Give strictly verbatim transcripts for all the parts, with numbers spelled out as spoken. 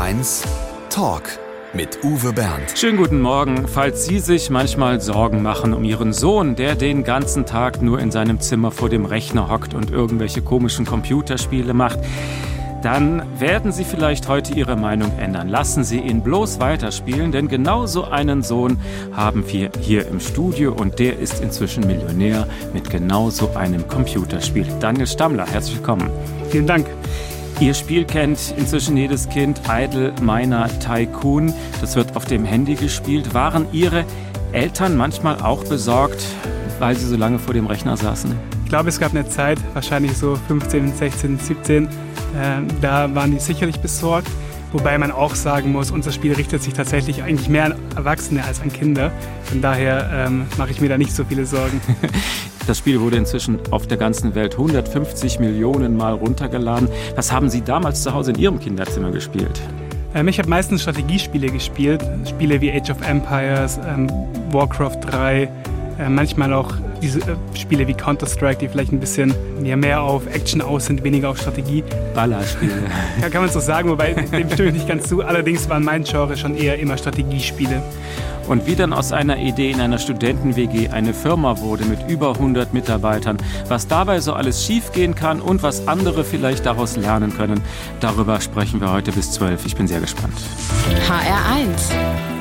eins Talk mit Uwe Bernd. Schönen guten Morgen. Falls Sie sich manchmal Sorgen machen um Ihren Sohn, der den ganzen Tag nur in seinem Zimmer vor dem Rechner hockt und irgendwelche komischen Computerspiele macht, dann werden Sie vielleicht heute Ihre Meinung ändern. Lassen Sie ihn bloß weiterspielen, denn genau so einen Sohn haben wir hier im Studio und der ist inzwischen Millionär mit genau so einem Computerspiel. Daniel Stammler, herzlich willkommen. Vielen Dank. Ihr Spiel kennt inzwischen jedes Kind, Idle Miner Tycoon. Das wird auf dem Handy gespielt. Waren Ihre Eltern manchmal auch besorgt, weil Sie so lange vor dem Rechner saßen? Ich glaube, es gab eine Zeit, wahrscheinlich so fünfzehn, sechzehn, siebzehn, äh, da waren die sicherlich besorgt. Wobei man auch sagen muss, unser Spiel richtet sich tatsächlich eigentlich mehr an Erwachsene als an Kinder. Von daher ähm, mache ich mir da nicht so viele Sorgen. Das Spiel wurde inzwischen auf der ganzen Welt hundertfünfzig Millionen Mal runtergeladen. Was haben Sie damals zu Hause in Ihrem Kinderzimmer gespielt? Ähm, ich habe meistens Strategiespiele gespielt. Spiele wie Age of Empires, ähm, Warcraft drei, äh, manchmal auch diese äh, Spiele wie Counter-Strike, die vielleicht ein bisschen ja, mehr auf Action aus sind, weniger auf Strategie. Ballerspiele. Ja, kann man so sagen, wobei dem stimme ich nicht ganz zu. Allerdings waren mein Genre schon eher immer Strategiespiele. Und wie dann aus einer Idee in einer Studenten-W G eine Firma wurde mit über hundert Mitarbeitern, was dabei so alles schiefgehen kann und was andere vielleicht daraus lernen können, darüber sprechen wir heute bis zwölf. Ich bin sehr gespannt. H R eins.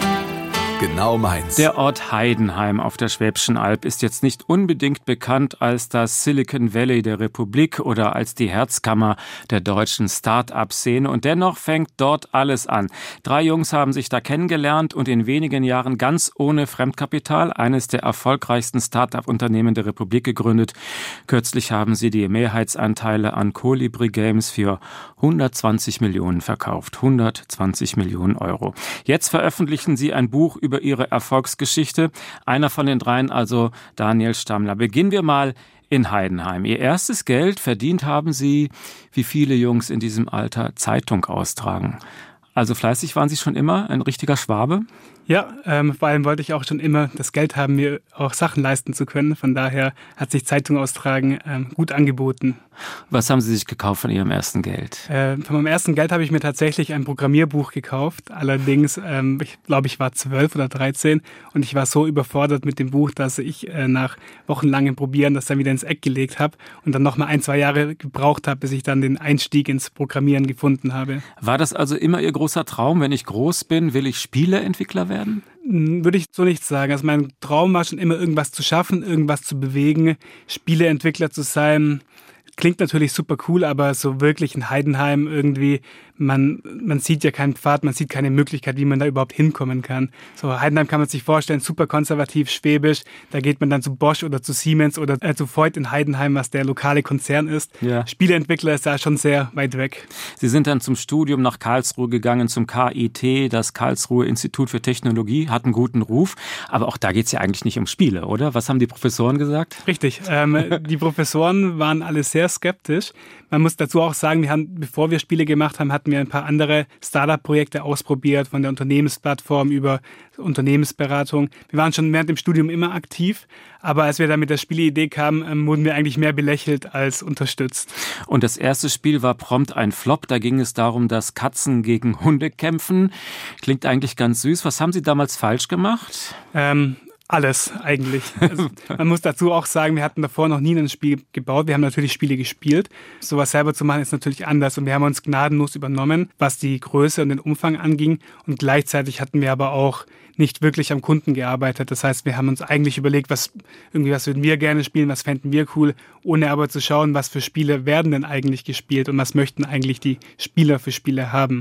Genau meins. Der Ort Heidenheim auf der Schwäbischen Alb ist jetzt nicht unbedingt bekannt als das Silicon Valley der Republik oder als die Herzkammer der deutschen Start-up-Szene. Und dennoch fängt dort alles an. Drei Jungs haben sich da kennengelernt und in wenigen Jahren ganz ohne Fremdkapital eines der erfolgreichsten Start-up-Unternehmen der Republik gegründet. Kürzlich haben sie die Mehrheitsanteile an Colibri Games für hundertzwanzig Millionen verkauft. hundertzwanzig Millionen Euro. Jetzt veröffentlichen sie ein Buch über über ihre Erfolgsgeschichte. Einer von den dreien, also Daniel Stammler. Beginnen wir mal in Heidenheim. Ihr erstes Geld verdient haben Sie, wie viele Jungs in diesem Alter, Zeitung austragen. Also fleißig waren Sie schon immer, ein richtiger Schwabe? Ja, ähm, vor allem wollte ich auch schon immer das Geld haben, mir auch Sachen leisten zu können. Von daher hat sich Zeitung austragen ähm, gut angeboten. Was haben Sie sich gekauft von Ihrem ersten Geld? Äh, von meinem ersten Geld habe ich mir tatsächlich ein Programmierbuch gekauft. Allerdings, ähm, ich glaube, ich war zwölf oder dreizehn und ich war so überfordert mit dem Buch, dass ich äh, nach wochenlangem Probieren das dann wieder ins Eck gelegt habe und dann nochmal ein, zwei Jahre gebraucht habe, bis ich dann den Einstieg ins Programmieren gefunden habe. War das also immer Ihr großer Traum? Wenn ich groß bin, will ich Spieleentwickler werden? Würde ich so nicht sagen. Also mein Traum war schon immer, irgendwas zu schaffen, irgendwas zu bewegen, Spieleentwickler zu sein. Klingt natürlich super cool, aber so wirklich in Heidenheim irgendwie, man, man sieht ja keinen Pfad, man sieht keine Möglichkeit, wie man da überhaupt hinkommen kann. So Heidenheim kann man sich vorstellen, super konservativ, schwäbisch, da geht man dann zu Bosch oder zu Siemens oder äh, zu Voith in Heidenheim, was der lokale Konzern ist. Ja. Spieleentwickler ist da schon sehr weit weg. Sie sind dann zum Studium nach Karlsruhe gegangen, zum K I T, das Karlsruhe Institut für Technologie, hat einen guten Ruf, aber auch da geht es ja eigentlich nicht um Spiele, oder? Was haben die Professoren gesagt? Richtig, ähm, die Professoren waren alle sehr skeptisch. Man muss dazu auch sagen, wir haben, bevor wir Spiele gemacht haben, hatten wir ein paar andere Startup-Projekte ausprobiert, von der Unternehmensplattform über Unternehmensberatung. Wir waren schon während dem Studium immer aktiv, aber als wir dann mit der Spieleidee kamen, wurden wir eigentlich mehr belächelt als unterstützt. Und das erste Spiel war prompt ein Flop. Da ging es darum, dass Katzen gegen Hunde kämpfen. Klingt eigentlich ganz süß. Was haben Sie damals falsch gemacht? Ähm, Alles eigentlich. Also, man muss dazu auch sagen, wir hatten davor noch nie ein Spiel gebaut. Wir haben natürlich Spiele gespielt. Sowas selber zu machen ist natürlich anders und wir haben uns gnadenlos übernommen, was die Größe und den Umfang anging. Und gleichzeitig hatten wir aber auch nicht wirklich am Kunden gearbeitet. Das heißt, wir haben uns eigentlich überlegt, was irgendwie was würden wir gerne spielen, was fänden wir cool, ohne aber zu schauen, was für Spiele werden denn eigentlich gespielt und was möchten eigentlich die Spieler für Spiele haben.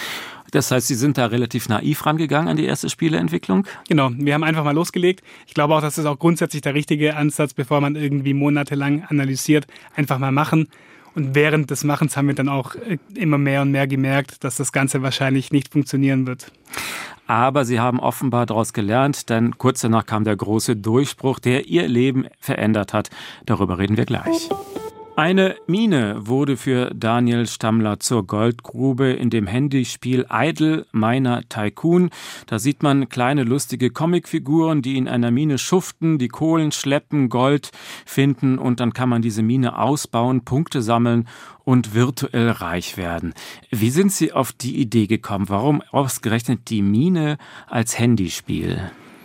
Das heißt, Sie sind da relativ naiv rangegangen an die erste Spieleentwicklung? Genau, wir haben einfach mal losgelegt. Ich glaube auch, das ist auch grundsätzlich der richtige Ansatz, bevor man irgendwie monatelang analysiert, einfach mal machen. Und während des Machens haben wir dann auch immer mehr und mehr gemerkt, dass das Ganze wahrscheinlich nicht funktionieren wird. Aber Sie haben offenbar daraus gelernt, denn kurz danach kam der große Durchbruch, der Ihr Leben verändert hat. Darüber reden wir gleich. Eine Mine wurde für Daniel Stammler zur Goldgrube in dem Handyspiel Idle Miner Tycoon. Da sieht man kleine lustige Comicfiguren, die in einer Mine schuften, die Kohlen schleppen, Gold finden und dann kann man diese Mine ausbauen, Punkte sammeln und virtuell reich werden. Wie sind Sie auf die Idee gekommen? Warum ausgerechnet die Mine als Handyspiel?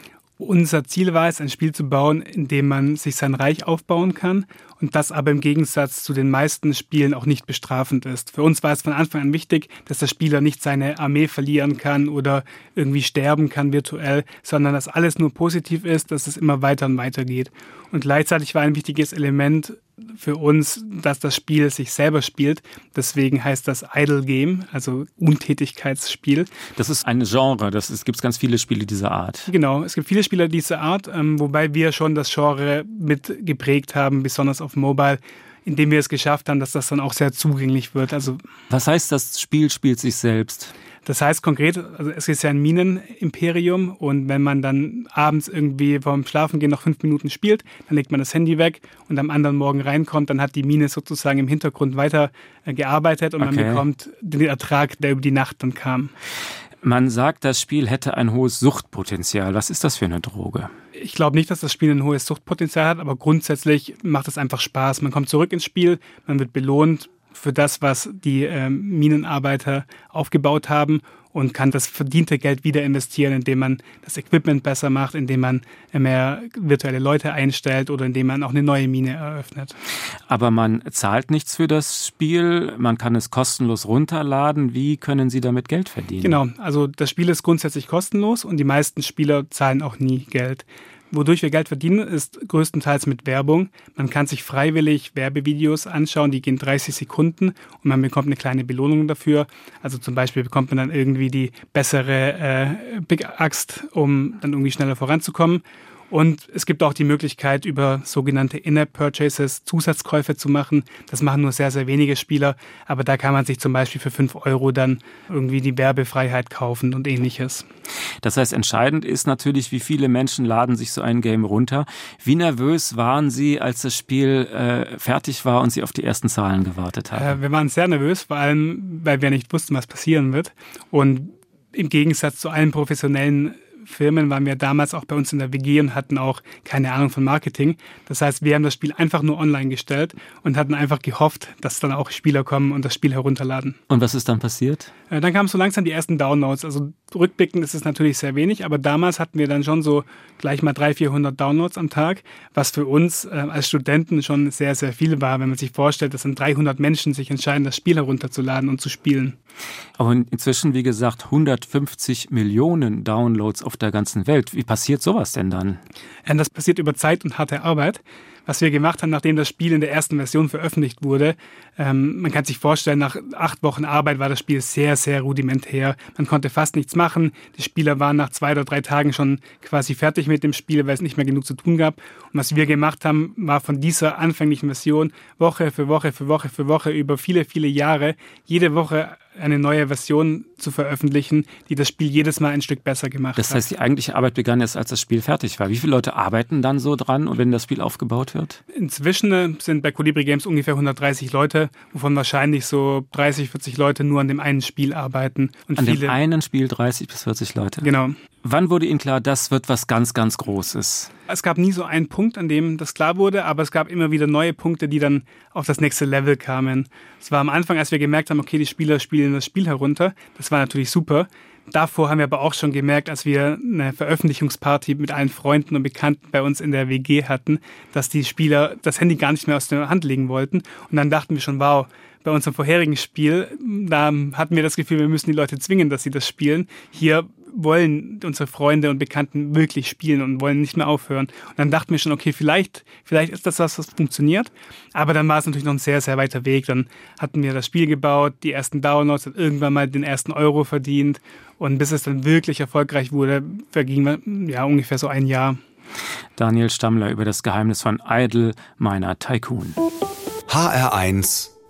Unser Ziel war es, ein Spiel zu bauen, in dem man sich sein Reich aufbauen kann und das aber im Gegensatz zu den meisten Spielen auch nicht bestrafend ist. Für uns war es von Anfang an wichtig, dass der Spieler nicht seine Armee verlieren kann oder irgendwie sterben kann virtuell, sondern dass alles nur positiv ist, dass es immer weiter und weiter geht. Und gleichzeitig war ein wichtiges Element für uns, dass das Spiel sich selber spielt. Deswegen heißt das Idle Game, also Untätigkeitsspiel. Das ist ein Genre, das ist, gibt es ganz viele Spiele dieser Art. Genau, es gibt viele Spiele dieser Art, ähm, wobei wir schon das Genre mit geprägt haben, besonders auf Mobile, indem wir es geschafft haben, dass das dann auch sehr zugänglich wird. Also, was heißt, das Spiel spielt sich selbst? Das heißt konkret, also es ist ja ein Minenimperium und wenn man dann abends irgendwie vorm Schlafengehen noch fünf Minuten spielt, dann legt man das Handy weg und am anderen Morgen reinkommt, dann hat die Mine sozusagen im Hintergrund weiter äh, gearbeitet und okay. Man bekommt den Ertrag, der über die Nacht dann kam. Man sagt, das Spiel hätte ein hohes Suchtpotenzial. Was ist das für eine Droge? Ich glaube nicht, dass das Spiel ein hohes Suchtpotenzial hat, aber grundsätzlich macht es einfach Spaß. Man kommt zurück ins Spiel, man wird belohnt für das, was die äh, Minenarbeiter aufgebaut haben und kann das verdiente Geld wieder investieren, indem man das Equipment besser macht, indem man mehr virtuelle Leute einstellt oder indem man auch eine neue Mine eröffnet. Aber man zahlt nichts für das Spiel, man kann es kostenlos runterladen. Wie können Sie damit Geld verdienen? Genau, also das Spiel ist grundsätzlich kostenlos und die meisten Spieler zahlen auch nie Geld. Wodurch wir Geld verdienen, ist größtenteils mit Werbung. Man kann sich freiwillig Werbevideos anschauen, die gehen dreißig Sekunden und man bekommt eine kleine Belohnung dafür. Also zum Beispiel bekommt man dann irgendwie die bessere äh, Big Axt, um dann irgendwie schneller voranzukommen. Und es gibt auch die Möglichkeit, über sogenannte In-App-Purchases Zusatzkäufe zu machen. Das machen nur sehr, sehr wenige Spieler. Aber da kann man sich zum Beispiel für fünf Euro dann irgendwie die Werbefreiheit kaufen und ähnliches. Das heißt, entscheidend ist natürlich, wie viele Menschen laden sich so ein Game runter. Wie nervös waren Sie, als das Spiel äh, fertig war und Sie auf die ersten Zahlen gewartet haben? Äh, wir waren sehr nervös, vor allem, weil wir nicht wussten, was passieren wird. Und im Gegensatz zu allen professionellen Firmen waren wir damals auch bei uns in der W G und hatten auch keine Ahnung von Marketing. Das heißt, wir haben das Spiel einfach nur online gestellt und hatten einfach gehofft, dass dann auch Spieler kommen und das Spiel herunterladen. Und was ist dann passiert? Äh, dann kamen so langsam die ersten Downloads. Also rückblickend ist es natürlich sehr wenig, aber damals hatten wir dann schon so gleich mal dreihundert, vierhundert Downloads am Tag, was für uns äh, als Studenten schon sehr, sehr viel war, wenn man sich vorstellt, dass dann dreihundert Menschen sich entscheiden, das Spiel herunterzuladen und zu spielen. Aber inzwischen, wie gesagt, hundertfünfzig Millionen Downloads auf der ganzen Welt. Wie passiert sowas denn dann? Das passiert über Zeit und harte Arbeit. Was wir gemacht haben, nachdem das Spiel in der ersten Version veröffentlicht wurde, ähm, man kann sich vorstellen, nach acht Wochen Arbeit war das Spiel sehr, sehr rudimentär. Man konnte fast nichts machen. Die Spieler waren nach zwei oder drei Tagen schon quasi fertig mit dem Spiel, weil es nicht mehr genug zu tun gab. Und was wir gemacht haben, war von dieser anfänglichen Version Woche für Woche für Woche für Woche über viele, viele Jahre jede Woche eine neue Version zu veröffentlichen, die das Spiel jedes Mal ein Stück besser gemacht hat. Das heißt, die eigentliche Arbeit begann erst, als das Spiel fertig war. Wie viele Leute arbeiten dann so dran, wenn das Spiel aufgebaut wird? Inzwischen sind bei Colibri Games ungefähr hundertdreißig Leute, wovon wahrscheinlich so dreißig, vierzig Leute nur an dem einen Spiel arbeiten. Und an viele, dem einen Spiel dreißig bis vierzig Leute? Genau. Wann wurde Ihnen klar, das wird was ganz, ganz Großes? Es gab nie so einen Punkt, an dem das klar wurde, aber es gab immer wieder neue Punkte, die dann auf das nächste Level kamen. Es war am Anfang, als wir gemerkt haben, okay, die Spieler spielen das Spiel herunter. Das war natürlich super. Davor haben wir aber auch schon gemerkt, als wir eine Veröffentlichungsparty mit allen Freunden und Bekannten bei uns in der W G hatten, dass die Spieler das Handy gar nicht mehr aus der Hand legen wollten. Und dann dachten wir schon, wow, bei unserem vorherigen Spiel, da hatten wir das Gefühl, wir müssen die Leute zwingen, dass sie das spielen. Hier wollen unsere Freunde und Bekannten wirklich spielen und wollen nicht mehr aufhören. Und dann dachten wir schon, okay, vielleicht, vielleicht ist das was, was funktioniert. Aber dann war es natürlich noch ein sehr, sehr weiter Weg. Dann hatten wir das Spiel gebaut, die ersten Downloads, hat irgendwann mal den ersten Euro verdient. Und bis es dann wirklich erfolgreich wurde, verging ja ungefähr so ein Jahr. Daniel Stammler über das Geheimnis von Idle Miner Tycoon. H R eins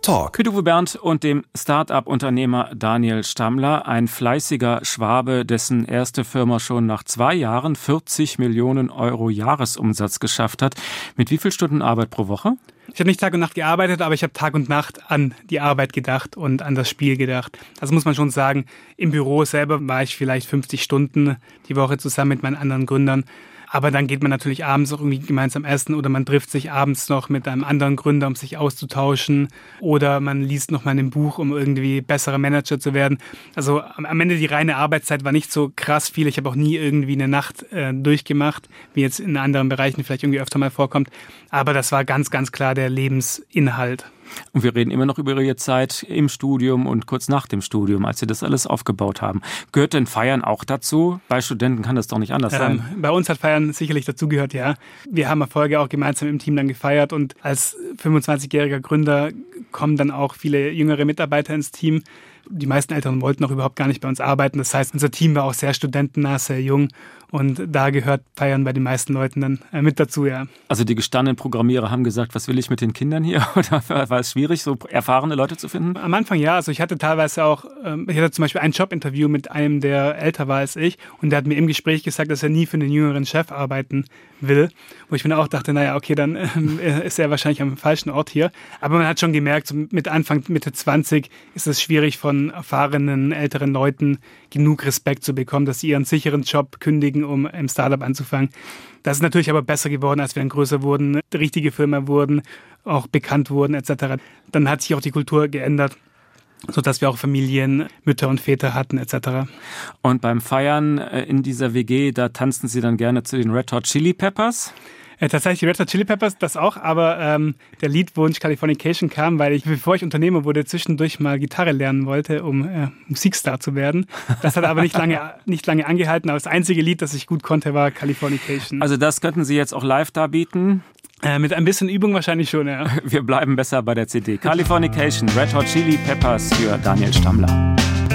Talk mit Uwe Bernd und dem Start-up-Unternehmer Daniel Stammler, ein fleißiger Schwabe, dessen erste Firma schon nach zwei Jahren vierzig Millionen Euro Jahresumsatz geschafft hat. Mit wie vielen Stunden Arbeit pro Woche? Ich habe nicht Tag und Nacht gearbeitet, aber ich habe Tag und Nacht an die Arbeit gedacht und an das Spiel gedacht. Also muss man schon sagen, im Büro selber war ich vielleicht fünfzig Stunden die Woche zusammen mit meinen anderen Gründern. Aber dann geht man natürlich abends auch irgendwie gemeinsam essen oder man trifft sich abends noch mit einem anderen Gründer, um sich auszutauschen. Oder man liest noch mal ein Buch, um irgendwie besserer Manager zu werden. Also am Ende die reine Arbeitszeit war nicht so krass viel. Ich habe auch nie irgendwie eine Nacht äh, durchgemacht, wie jetzt in anderen Bereichen vielleicht irgendwie öfter mal vorkommt. Aber das war ganz, ganz klar der Lebensinhalt. Und wir reden immer noch über Ihre Zeit im Studium und kurz nach dem Studium, als Sie das alles aufgebaut haben. Gehört denn Feiern auch dazu? Bei Studenten kann das doch nicht anders sein. Ähm, bei uns hat Feiern sicherlich dazugehört, ja. Wir haben Erfolge auch gemeinsam im Team dann gefeiert und als fünfundzwanzigjähriger Gründer kommen dann auch viele jüngere Mitarbeiter ins Team. Die meisten Eltern wollten auch überhaupt gar nicht bei uns arbeiten. Das heißt, unser Team war auch sehr studentennah, sehr jung. Und da gehört Feiern bei den meisten Leuten dann äh, mit dazu, ja. Also die gestandenen Programmierer haben gesagt, was will ich mit den Kindern hier? Oder war es schwierig, so erfahrene Leute zu finden? Am Anfang ja. Also ich hatte teilweise auch, ähm, ich hatte zum Beispiel ein Jobinterview mit einem, der älter war als ich. Und der hat mir im Gespräch gesagt, dass er nie für einen jüngeren Chef arbeiten will. Wo ich mir auch dachte, naja, okay, dann äh, ist er wahrscheinlich am falschen Ort hier. Aber man hat schon gemerkt, so mit Anfang, Mitte zwanzig ist es schwierig, von erfahrenen, älteren Leuten genug Respekt zu bekommen, dass sie ihren sicheren Job kündigen, um im Startup anzufangen. Das ist natürlich aber besser geworden, als wir dann größer wurden, die richtige Firma wurden, auch bekannt wurden et cetera. Dann hat sich auch die Kultur geändert, sodass wir auch Familien, Mütter und Väter hatten et cetera. Und beim Feiern in dieser W G, da tanzen Sie dann gerne zu den Red Hot Chili Peppers? Äh, tatsächlich die Red Hot Chili Peppers, das auch, aber ähm, der Liedwunsch Californication kam, weil ich, bevor ich Unternehmer wurde, zwischendurch mal Gitarre lernen wollte, um äh, Musikstar zu werden. Das hat aber nicht lange, nicht lange angehalten, aber das einzige Lied, das ich gut konnte, war Californication. Also das könnten Sie jetzt auch live darbieten? Äh, mit ein bisschen Übung wahrscheinlich schon, ja. Wir bleiben besser bei der C D. Californication, Red Hot Chili Peppers für Daniel Stammler.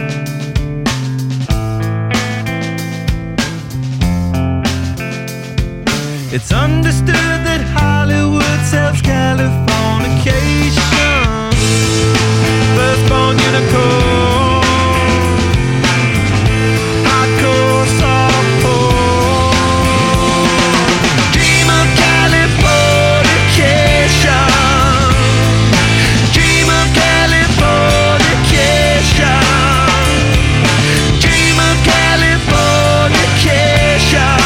It's understood that Hollywood sells Californication. Firstborn unicorn, hardcore softcore. Dream of Californication. Dream of Californication. Dream of Californication.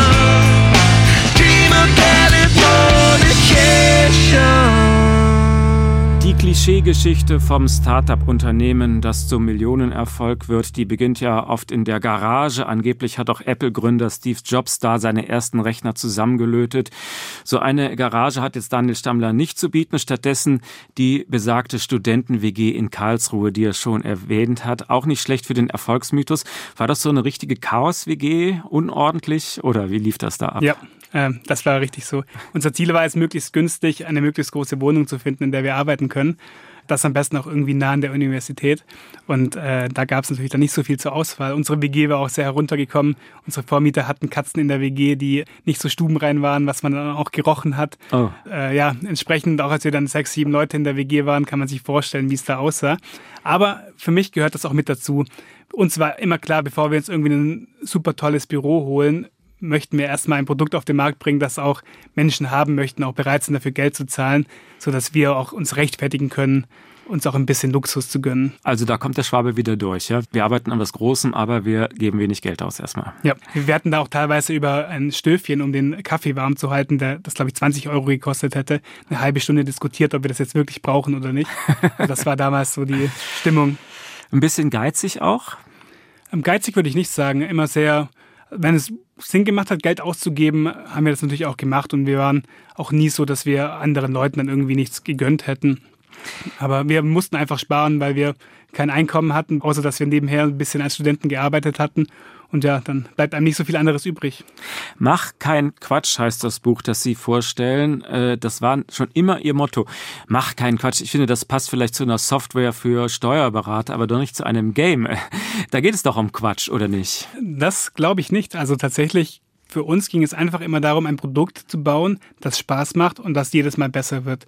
Die Klischeegeschichte vom Start-up-Unternehmen, das zum Millionenerfolg wird, die beginnt ja oft in der Garage. Angeblich hat auch Apple-Gründer Steve Jobs da seine ersten Rechner zusammengelötet. So eine Garage hat jetzt Daniel Stammler nicht zu bieten. Stattdessen die besagte Studenten-W G in Karlsruhe, die er schon erwähnt hat. Auch nicht schlecht für den Erfolgsmythos. War das so eine richtige Chaos-W G? Unordentlich? Oder wie lief das da ab? Ja. Das war richtig so. Unser Ziel war es, möglichst günstig eine möglichst große Wohnung zu finden, in der wir arbeiten können. Das am besten auch irgendwie nah an der Universität. Und äh, da gab es natürlich dann nicht so viel zur Auswahl. Unsere W G war auch sehr heruntergekommen. Unsere Vormieter hatten Katzen in der W G, die nicht so stubenrein waren, was man dann auch gerochen hat. Oh. Äh, ja, entsprechend, auch als wir dann sechs, sieben Leute in der W G waren, kann man sich vorstellen, wie es da aussah. Aber für mich gehört das auch mit dazu. Uns war immer klar, bevor wir uns irgendwie ein super tolles Büro holen, möchten wir erstmal ein Produkt auf den Markt bringen, das auch Menschen haben möchten, auch bereit sind, dafür Geld zu zahlen, sodass wir auch uns rechtfertigen können, uns auch ein bisschen Luxus zu gönnen. Also da kommt der Schwabe wieder durch. Ja? Wir arbeiten an was Großem, aber wir geben wenig Geld aus erstmal. Ja, wir hatten da auch teilweise über ein Stöfchen, um den Kaffee warm zu halten, der, das glaube ich zwanzig Euro gekostet hätte, eine halbe Stunde diskutiert, ob wir das jetzt wirklich brauchen oder nicht. Das war damals so die Stimmung. Ein bisschen geizig auch? Geizig würde ich nicht sagen, immer sehr... Wenn es Sinn gemacht hat, Geld auszugeben, haben wir das natürlich auch gemacht und wir waren auch nie so, dass wir anderen Leuten dann irgendwie nichts gegönnt hätten. Aber wir mussten einfach sparen, weil wir kein Einkommen hatten, außer dass wir nebenher ein bisschen als Studenten gearbeitet hatten. Und ja, dann bleibt einem nicht so viel anderes übrig. Mach kein Quatsch heißt das Buch, das Sie vorstellen. Das war schon immer Ihr Motto. Mach keinen Quatsch. Ich finde, das passt vielleicht zu einer Software für Steuerberater, aber doch nicht zu einem Game. Da geht es doch um Quatsch, oder nicht? Das glaube ich nicht. Also tatsächlich, für uns ging es einfach immer darum, ein Produkt zu bauen, das Spaß macht und das jedes Mal besser wird.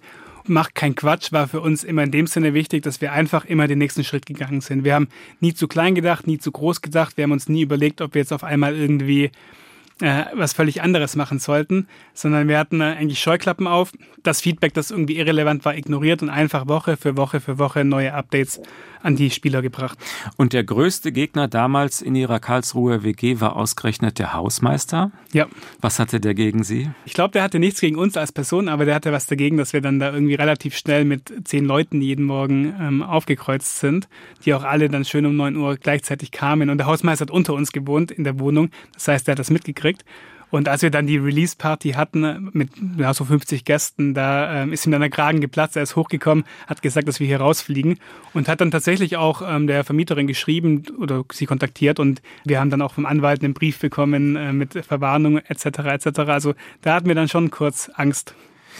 Mach keinen Quatsch war für uns immer in dem Sinne wichtig, dass wir einfach immer den nächsten Schritt gegangen sind. Wir haben nie zu klein gedacht, nie zu groß gedacht. Wir haben uns nie überlegt, ob wir jetzt auf einmal irgendwie äh, was völlig anderes machen sollten, sondern wir hatten äh, eigentlich Scheuklappen auf. Das Feedback, das irgendwie irrelevant war, ignoriert und einfach Woche für Woche für Woche neue Updates an die Spieler gebracht. Und der größte Gegner damals in Ihrer Karlsruher W G war ausgerechnet der Hausmeister? Ja. Was hatte der gegen Sie? Ich glaube, der hatte nichts gegen uns als Person, aber der hatte was dagegen, dass wir dann da irgendwie relativ schnell mit zehn Leuten jeden Morgen ähm, aufgekreuzt sind, die auch alle dann schön um neun Uhr gleichzeitig kamen. Und der Hausmeister hat unter uns gewohnt in der Wohnung. Das heißt, der hat das mitgekriegt. Und als wir dann die Release-Party hatten mit ja, so fünfzig Gästen, da ähm, ist ihm dann der Kragen geplatzt, er ist hochgekommen, hat gesagt, dass wir hier rausfliegen und hat dann tatsächlich auch ähm, der Vermieterin geschrieben oder sie kontaktiert und wir haben dann auch vom Anwalt einen Brief bekommen äh, mit Verwarnung et cetera et cetera. Also da hatten wir dann schon kurz Angst.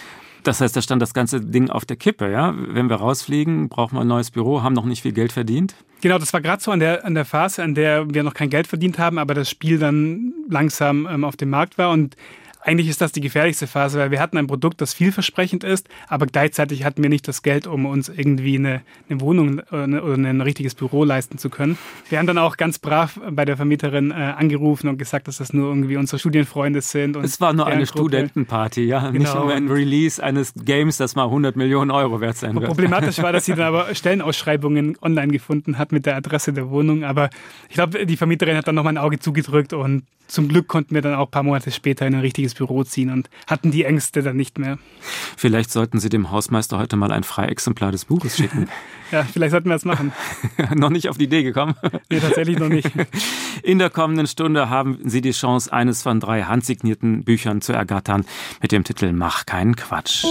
Das heißt, da stand das ganze Ding auf der Kippe, ja? Wenn wir rausfliegen, brauchen wir ein neues Büro, haben noch nicht viel Geld verdient? Genau, das war gerade so an der, an der Phase, an der wir noch kein Geld verdient haben, aber das Spiel dann langsam ähm, auf dem Markt war und eigentlich ist das die gefährlichste Phase, weil wir hatten ein Produkt, das vielversprechend ist, aber gleichzeitig hatten wir nicht das Geld, um uns irgendwie eine, eine Wohnung oder ein richtiges Büro leisten zu können. Wir haben dann auch ganz brav bei der Vermieterin äh, angerufen und gesagt, dass das nur irgendwie unsere Studienfreunde sind. Und es war nur eine Gruppe. Studentenparty, ja, genau. Nicht nur ein Release eines Games, das mal hundert Millionen Euro wert sein wird. Problematisch war, dass sie dann aber Stellenausschreibungen online gefunden hat mit der Adresse der Wohnung, aber ich glaube, die Vermieterin hat dann noch mal ein Auge zugedrückt und zum Glück konnten wir dann auch ein paar Monate später in ein richtiges Büro ziehen und hatten die Ängste dann nicht mehr. Vielleicht sollten Sie dem Hausmeister heute mal ein Freiexemplar des Buches schicken. Ja, vielleicht sollten wir das machen. Noch nicht auf die Idee gekommen? Nee, tatsächlich noch nicht. In der kommenden Stunde haben Sie die Chance, eines von drei handsignierten Büchern zu ergattern mit dem Titel Mach keinen Quatsch.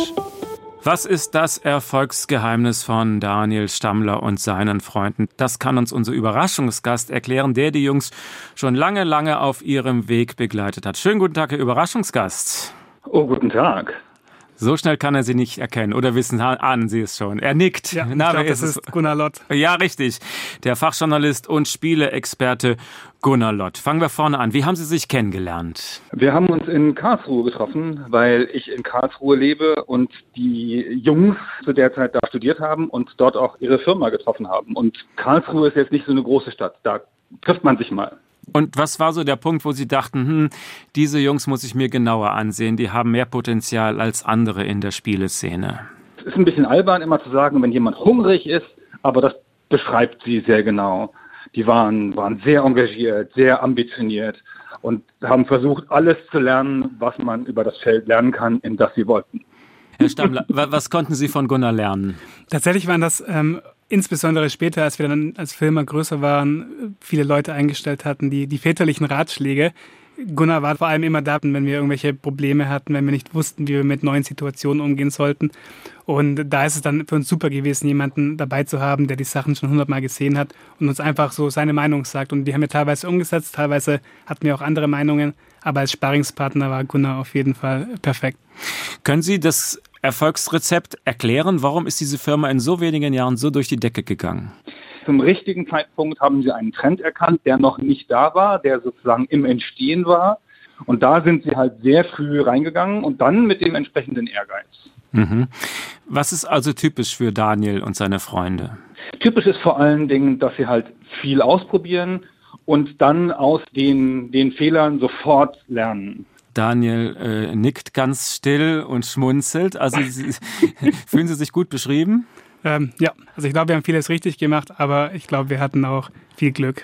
Was ist das Erfolgsgeheimnis von Daniel Stammler und seinen Freunden? Das kann uns unser Überraschungsgast erklären, der die Jungs schon lange, lange auf ihrem Weg begleitet hat. Schönen guten Tag, Herr Überraschungsgast. Oh, guten Tag. So schnell kann er Sie nicht erkennen. Oder wissen, ahnen Sie es schon. Er nickt. Ja, ich Na, glaub, ist das ist Gunnar Lott. Ja, richtig. Der Fachjournalist und Spieleexperte Gunnar Lott. Fangen wir vorne an. Wie haben Sie sich kennengelernt? Wir haben uns in Karlsruhe getroffen, weil ich in Karlsruhe lebe und die Jungs zu der Zeit da studiert haben und dort auch ihre Firma getroffen haben. Und Karlsruhe ist jetzt nicht so eine große Stadt. Da trifft man sich mal. Und was war so der Punkt, wo Sie dachten, hm, diese Jungs muss ich mir genauer ansehen, die haben mehr Potenzial als andere in der Spieleszene? Es ist ein bisschen albern, immer zu sagen, wenn jemand hungrig ist, aber das beschreibt sie sehr genau. Die waren, waren sehr engagiert, sehr ambitioniert und haben versucht, alles zu lernen, was man über das Feld lernen kann, in das sie wollten. Herr Stammler, was konnten Sie von Gunnar lernen? Tatsächlich waren das ähm, insbesondere später, als wir dann als Firma größer waren, viele Leute eingestellt hatten, die, die väterlichen Ratschläge. Gunnar war vor allem immer da, wenn wir irgendwelche Probleme hatten, wenn wir nicht wussten, wie wir mit neuen Situationen umgehen sollten. Und da ist es dann für uns super gewesen, jemanden dabei zu haben, der die Sachen schon hundertmal gesehen hat und uns einfach so seine Meinung sagt. Und die haben wir teilweise umgesetzt, teilweise hatten wir auch andere Meinungen. Aber als Sparringspartner war Gunnar auf jeden Fall perfekt. Können Sie das Erfolgsrezept erklären? Warum ist diese Firma in so wenigen Jahren so durch die Decke gegangen? Zum richtigen Zeitpunkt haben sie einen Trend erkannt, der noch nicht da war, der sozusagen im Entstehen war. Und da sind sie halt sehr früh reingegangen und dann mit dem entsprechenden Ehrgeiz. Mhm. Was ist also typisch für Daniel und seine Freunde? Typisch ist vor allen Dingen, dass sie halt viel ausprobieren und dann aus den, den Fehlern sofort lernen. Daniel äh, nickt ganz still und schmunzelt. Also Sie, fühlen Sie sich gut beschrieben? Ähm, ja, also ich glaube, wir haben vieles richtig gemacht, aber ich glaube, wir hatten auch viel Glück.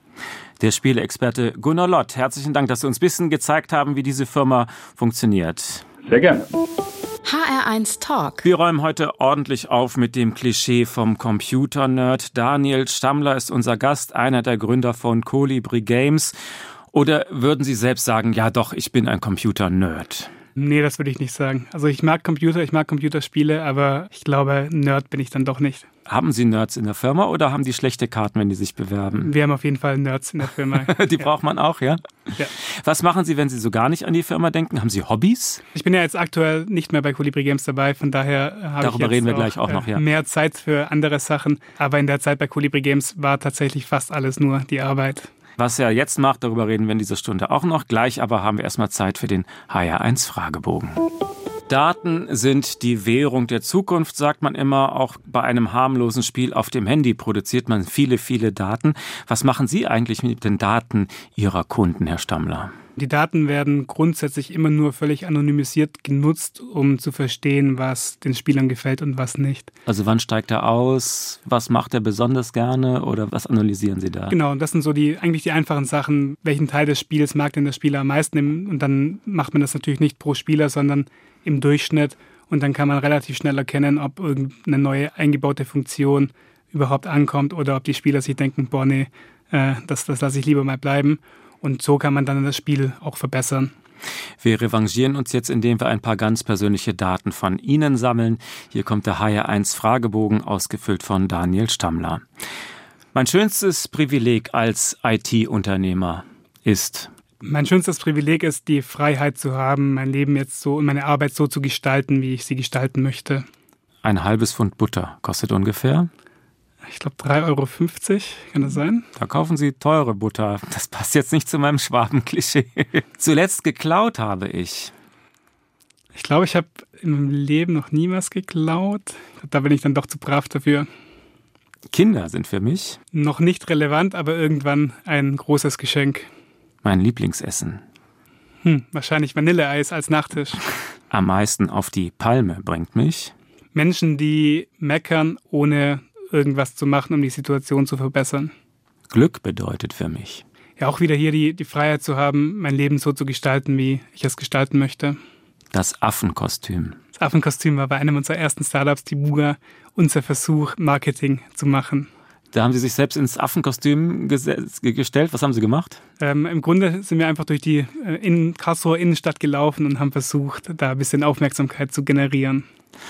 Der Spieleexperte Gunnar Lott, herzlichen Dank, dass Sie uns ein bisschen gezeigt haben, wie diese Firma funktioniert. Sehr gerne. H R eins Talk. Wir räumen heute ordentlich auf mit dem Klischee vom Computer-Nerd. Daniel Stammler ist unser Gast, einer der Gründer von Kolibri Games. Oder würden Sie selbst sagen, ja doch, ich bin ein Computer-Nerd? Nee, das würde ich nicht sagen. Also ich mag Computer, ich mag Computerspiele, aber ich glaube, Nerd bin ich dann doch nicht. Haben Sie Nerds in der Firma oder haben die schlechte Karten, wenn die sich bewerben? Wir haben auf jeden Fall Nerds in der Firma. Die ja. braucht man auch, ja? Ja. Was machen Sie, wenn Sie so gar nicht an die Firma denken? Haben Sie Hobbys? Ich bin ja jetzt aktuell nicht mehr bei Kolibri Games dabei, von daher habe ich jetzt reden wir auch, gleich auch noch, ja. mehr Zeit für andere Sachen. Aber in der Zeit bei Kolibri Games war tatsächlich fast alles nur die Arbeit. Was er jetzt macht, darüber reden wir in dieser Stunde auch noch. Gleich aber haben wir erstmal Zeit für den H R eins Fragebogen. Daten sind die Währung der Zukunft, sagt man immer. Auch bei einem harmlosen Spiel auf dem Handy produziert man viele, viele Daten. Was machen Sie eigentlich mit den Daten Ihrer Kunden, Herr Stammler? Die Daten werden grundsätzlich immer nur völlig anonymisiert genutzt, um zu verstehen, was den Spielern gefällt und was nicht. Also wann steigt er aus? Was macht er besonders gerne? Oder was analysieren Sie da? Genau, das sind so die eigentlich die einfachen Sachen. Welchen Teil des Spiels mag denn der Spieler am meisten? Und dann macht man das natürlich nicht pro Spieler, sondern im Durchschnitt. Und dann kann man relativ schnell erkennen, ob irgendeine neue eingebaute Funktion überhaupt ankommt oder ob die Spieler sich denken, boah, nee, äh, das, das lasse ich lieber mal bleiben. Und so kann man dann das Spiel auch verbessern. Wir revanchieren uns jetzt, indem wir ein paar ganz persönliche Daten von Ihnen sammeln. Hier kommt der H R eins Fragebogen, ausgefüllt von Daniel Stammler. Mein schönstes Privileg als I T-Unternehmer ist? Mein schönstes Privileg ist, die Freiheit zu haben, mein Leben jetzt so und meine Arbeit so zu gestalten, wie ich sie gestalten möchte. Ein halbes Pfund Butter kostet ungefähr? Ich glaube drei Euro fünfzig, kann das sein? Da kaufen Sie teure Butter. Das passt jetzt nicht zu meinem Schwabenklischee. Zuletzt geklaut habe ich. Ich glaube, ich habe im Leben noch nie was geklaut. Da bin ich dann doch zu brav dafür. Kinder sind für mich noch nicht relevant, aber irgendwann ein großes Geschenk. Mein Lieblingsessen. Hm, wahrscheinlich Vanilleeis als Nachtisch. Am meisten auf die Palme bringt mich Menschen, die meckern, ohne irgendwas zu machen, um die Situation zu verbessern. Glück bedeutet für mich. Ja, auch wieder hier die, die Freiheit zu haben, mein Leben so zu gestalten, wie ich es gestalten möchte. Das Affenkostüm. Das Affenkostüm war bei einem unserer ersten Startups, die Buga, unser Versuch, Marketing zu machen. Da haben Sie sich selbst ins Affenkostüm ges- gestellt. Was haben Sie gemacht? Ähm, Im Grunde sind wir einfach durch die äh, in Karlsruher Innenstadt gelaufen und haben versucht, da ein bisschen Aufmerksamkeit zu generieren.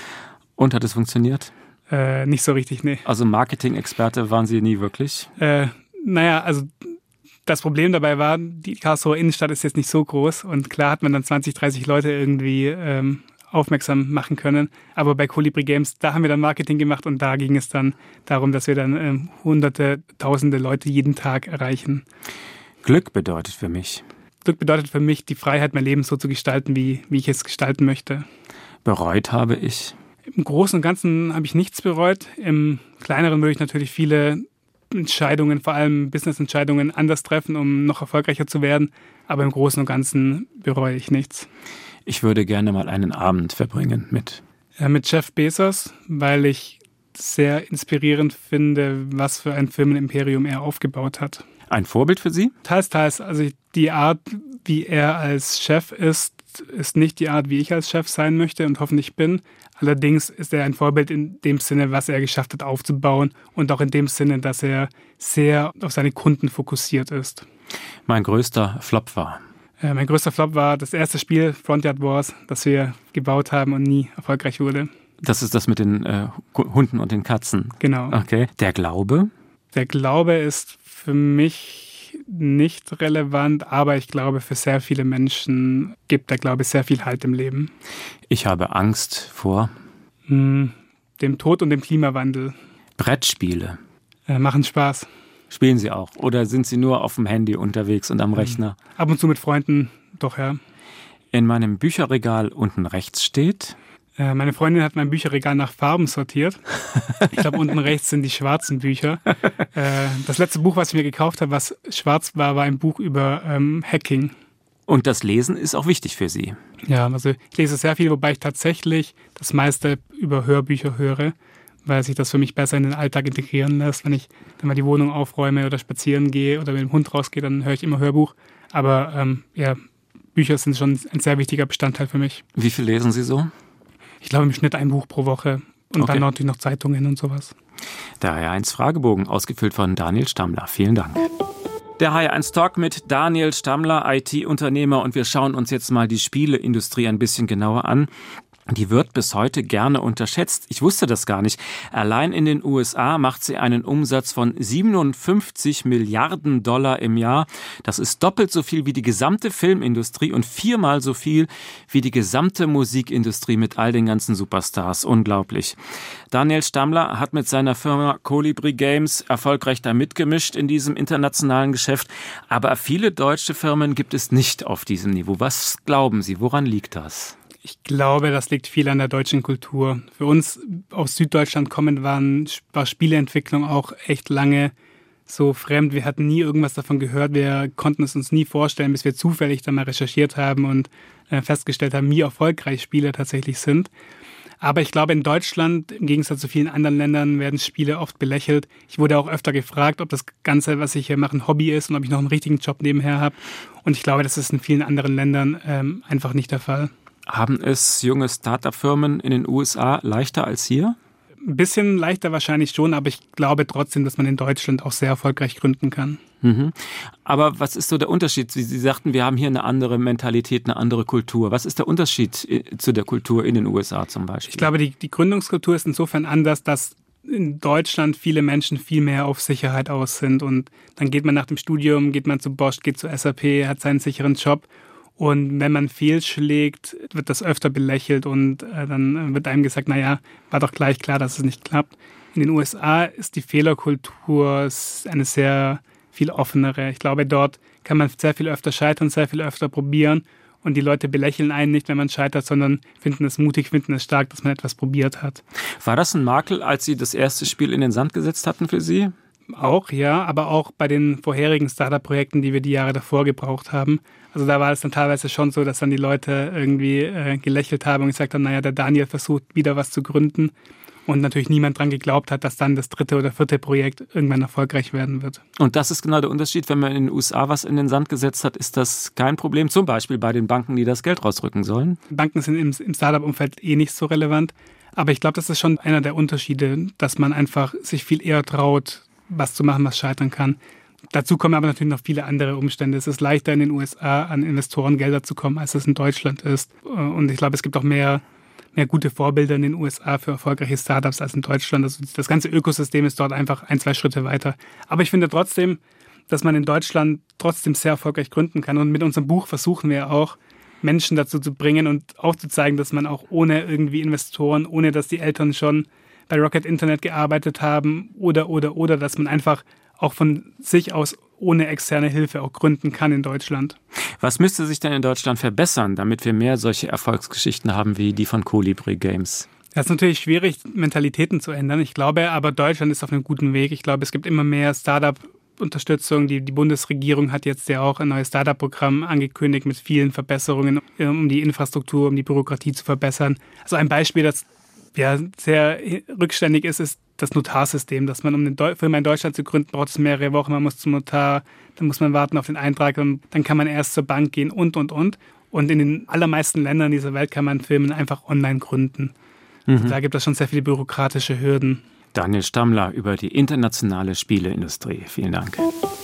Und hat es funktioniert? Äh, nicht so richtig, nee. Also Marketing-Experte waren Sie nie wirklich? Äh, naja, also das Problem dabei war, die Karlsruher Innenstadt ist jetzt nicht so groß und klar hat man dann zwanzig, dreißig Leute irgendwie ähm, aufmerksam machen können. Aber bei Colibri Games, da haben wir dann Marketing gemacht und da ging es dann darum, dass wir dann ähm, hunderte, tausende Leute jeden Tag erreichen. Glück bedeutet für mich? Glück bedeutet für mich, die Freiheit, mein Leben so zu gestalten, wie, wie ich es gestalten möchte. Bereut habe ich? Im Großen und Ganzen habe ich nichts bereut. Im Kleineren würde ich natürlich viele Entscheidungen, vor allem Business-Entscheidungen, anders treffen, um noch erfolgreicher zu werden. Aber im Großen und Ganzen bereue ich nichts. Ich würde gerne mal einen Abend verbringen mit? Ja, mit Jeff Bezos, weil ich sehr inspirierend finde, was für ein Firmenimperium er aufgebaut hat. Ein Vorbild für Sie? Teils, teils. Also die Art, wie er als Chef ist, ist nicht die Art, wie ich als Chef sein möchte und hoffentlich bin. Allerdings ist er ein Vorbild in dem Sinne, was er geschafft hat aufzubauen und auch in dem Sinne, dass er sehr auf seine Kunden fokussiert ist. Mein größter Flop war? Äh, mein größter Flop war das erste Spiel, Frontier Wars, das wir gebaut haben und nie erfolgreich wurde. Das ist das mit den äh, Hunden und den Katzen? Genau. Okay. Der Glaube? Der Glaube ist für mich nicht relevant, aber ich glaube, für sehr viele Menschen gibt der Glaube sehr viel Halt im Leben. Ich habe Angst vor? Hm, dem Tod und dem Klimawandel. Brettspiele? Äh, machen Spaß. Spielen Sie auch? Oder sind Sie nur auf dem Handy unterwegs und am Rechner? Ab und zu mit Freunden, doch, ja. In meinem Bücherregal unten rechts steht? Äh, meine Freundin hat mein Bücherregal nach Farben sortiert. Ich glaube, unten rechts sind die schwarzen Bücher. Äh, das letzte Buch, was ich mir gekauft habe, was schwarz war, war ein Buch über ähm, Hacking. Und das Lesen ist auch wichtig für Sie? Ja, also ich lese sehr viel, wobei ich tatsächlich das meiste über Hörbücher höre, weil sich das für mich besser in den Alltag integrieren lässt. Wenn ich dann mal die Wohnung aufräume oder spazieren gehe oder mit dem Hund rausgehe, dann höre ich immer Hörbuch. Aber ähm, ja, Bücher sind schon ein sehr wichtiger Bestandteil für mich. Wie viel lesen Sie so? Ich glaube im Schnitt ein Buch pro Woche und okay. Dann natürlich noch Zeitungen und sowas. Der H R eins Fragebogen, ausgefüllt von Daniel Stammler. Vielen Dank. Der H R eins Talk mit Daniel Stammler, I T-Unternehmer, und wir schauen uns jetzt mal die Spieleindustrie ein bisschen genauer an. Die wird bis heute gerne unterschätzt. Ich wusste das gar nicht. Allein in den U S A macht sie einen Umsatz von siebenundfünfzig Milliarden Dollar im Jahr. Das ist doppelt so viel wie die gesamte Filmindustrie und viermal so viel wie die gesamte Musikindustrie mit all den ganzen Superstars. Unglaublich. Daniel Stammler hat mit seiner Firma Colibri Games erfolgreich da mitgemischt in diesem internationalen Geschäft. Aber viele deutsche Firmen gibt es nicht auf diesem Niveau. Was glauben Sie, woran liegt das? Ich glaube, das liegt viel an der deutschen Kultur. Für uns aus Süddeutschland kommend waren, war Spieleentwicklung auch echt lange so fremd. Wir hatten nie irgendwas davon gehört. Wir konnten es uns nie vorstellen, bis wir zufällig dann mal recherchiert haben und äh, festgestellt haben, wie erfolgreich Spiele tatsächlich sind. Aber ich glaube, in Deutschland, im Gegensatz zu vielen anderen Ländern, werden Spiele oft belächelt. Ich wurde auch öfter gefragt, ob das Ganze, was ich hier mache, ein Hobby ist und ob ich noch einen richtigen Job nebenher habe. Und ich glaube, das ist in vielen anderen Ländern ähm, einfach nicht der Fall. Haben es junge Start-up-Firmen in den U S A leichter als hier? Ein bisschen leichter wahrscheinlich schon, aber ich glaube trotzdem, dass man in Deutschland auch sehr erfolgreich gründen kann. Mhm. Aber was ist so der Unterschied? Sie, Sie sagten, wir haben hier eine andere Mentalität, eine andere Kultur. Was ist der Unterschied zu der Kultur in den U S A zum Beispiel? Ich glaube, die, die Gründungskultur ist insofern anders, dass in Deutschland viele Menschen viel mehr auf Sicherheit aus sind. Und dann geht man nach dem Studium, geht man zu Bosch, geht zu S A P, hat seinen sicheren Job. Und wenn man fehlschlägt, wird das öfter belächelt und äh, dann wird einem gesagt, naja, war doch gleich klar, dass es nicht klappt. In den U S A ist die Fehlerkultur eine sehr viel offenere. Ich glaube, dort kann man sehr viel öfter scheitern, sehr viel öfter probieren und die Leute belächeln einen nicht, wenn man scheitert, sondern finden es mutig, finden es stark, dass man etwas probiert hat. War das ein Makel, als Sie das erste Spiel in den Sand gesetzt hatten für Sie? Auch, ja, aber auch bei den vorherigen Startup-Projekten, die wir die Jahre davor gebraucht haben. Also da war es dann teilweise schon so, dass dann die Leute irgendwie äh, gelächelt haben und gesagt haben, naja, der Daniel versucht wieder was zu gründen. Und natürlich niemand dran geglaubt hat, dass dann das dritte oder vierte Projekt irgendwann erfolgreich werden wird. Und das ist genau der Unterschied, wenn man in den U S A was in den Sand gesetzt hat, ist das kein Problem. Zum Beispiel bei den Banken, die das Geld rausrücken sollen. Banken sind im, im Startup-Umfeld eh nicht so relevant. Aber ich glaube, das ist schon einer der Unterschiede, dass man einfach sich viel eher traut, was zu machen, was scheitern kann. Dazu kommen aber natürlich noch viele andere Umstände. Es ist leichter in den U S A an Investorengelder zu kommen, als es in Deutschland ist. Und ich glaube, es gibt auch mehr, mehr gute Vorbilder in den U S A für erfolgreiche Startups als in Deutschland. Also das ganze Ökosystem ist dort einfach ein, zwei Schritte weiter. Aber ich finde trotzdem, dass man in Deutschland trotzdem sehr erfolgreich gründen kann. Und mit unserem Buch versuchen wir auch, Menschen dazu zu bringen und auch zu zeigen, dass man auch ohne irgendwie Investoren, ohne dass die Eltern schon bei Rocket Internet gearbeitet haben oder, oder, oder, dass man einfach auch von sich aus ohne externe Hilfe auch gründen kann in Deutschland. Was müsste sich denn in Deutschland verbessern, damit wir mehr solche Erfolgsgeschichten haben wie die von Colibri Games? Das ist natürlich schwierig, Mentalitäten zu ändern. Ich glaube aber, Deutschland ist auf einem guten Weg. Ich glaube, es gibt immer mehr Startup-Unterstützung. Die, die Bundesregierung hat jetzt ja auch ein neues Startup-Programm angekündigt mit vielen Verbesserungen, um die Infrastruktur, um die Bürokratie zu verbessern. Also ein Beispiel, das ja sehr rückständig ist, ist das Notarsystem, dass man, um eine Firma in Deutschland zu gründen, braucht es mehrere Wochen, man muss zum Notar, dann muss man warten auf den Eintrag, und dann kann man erst zur Bank gehen und, und, und. Und in den allermeisten Ländern dieser Welt kann man Firmen einfach online gründen. Mhm. Also da gibt es schon sehr viele bürokratische Hürden. Daniel Stammler über die internationale Spieleindustrie. Vielen Dank.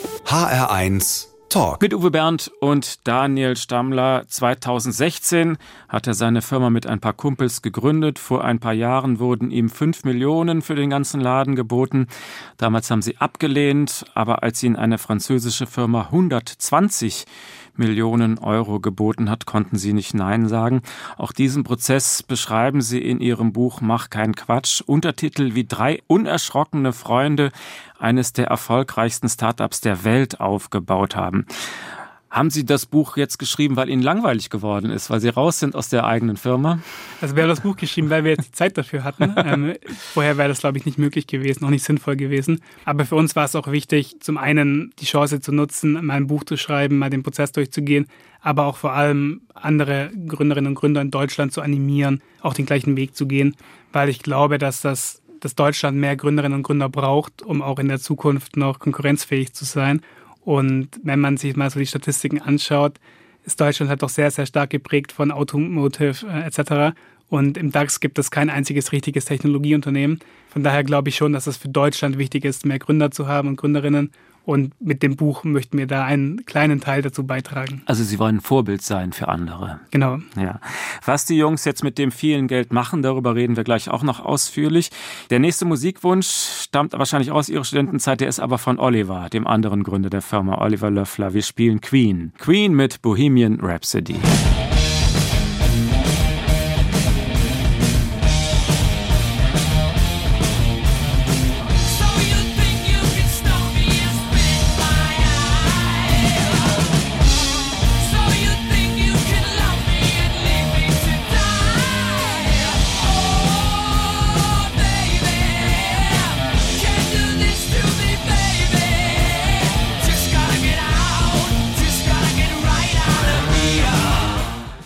H R eins Talk. Mit Uwe Bernd und Daniel Stammler. zweitausendsechzehn hat er seine Firma mit ein paar Kumpels gegründet. Vor ein paar Jahren wurden ihm fünf Millionen für den ganzen Laden geboten. Damals haben sie abgelehnt, aber als ihnen eine französische Firma hundertzwanzig Millionen Euro geboten hat, konnten sie nicht Nein sagen. Auch diesen Prozess beschreiben sie in ihrem Buch Mach keinen Quatsch. Untertitel wie drei unerschrockene Freunde eines der erfolgreichsten Startups der Welt aufgebaut haben. Haben Sie das Buch jetzt geschrieben, weil Ihnen langweilig geworden ist, weil Sie raus sind aus der eigenen Firma? Also wir haben das Buch geschrieben, weil wir jetzt die Zeit dafür hatten. ähm, vorher wäre das, glaube ich, nicht möglich gewesen, auch nicht sinnvoll gewesen. Aber für uns war es auch wichtig, zum einen die Chance zu nutzen, mal ein Buch zu schreiben, mal den Prozess durchzugehen, aber auch vor allem andere Gründerinnen und Gründer in Deutschland zu animieren, auch den gleichen Weg zu gehen, weil ich glaube, dass das dass Deutschland mehr Gründerinnen und Gründer braucht, um auch in der Zukunft noch konkurrenzfähig zu sein. Und wenn man sich mal so die Statistiken anschaut, ist Deutschland halt doch sehr, sehr stark geprägt von Automotive äh, et cetera. Und im DAX gibt es kein einziges richtiges Technologieunternehmen. Von daher glaube ich schon, dass es für Deutschland wichtig ist, mehr Gründer zu haben und Gründerinnen. Und mit dem Buch möchten wir da einen kleinen Teil dazu beitragen. Also Sie wollen ein Vorbild sein für andere. Genau. Ja. Was die Jungs jetzt mit dem vielen Geld machen, darüber reden wir gleich auch noch ausführlich. Der nächste Musikwunsch stammt wahrscheinlich aus Ihrer Studentenzeit, der ist aber von Oliver, dem anderen Gründer der Firma, Oliver Löffler. Wir spielen Queen. Queen mit Bohemian Rhapsody. So you think you can love me and leave me to die?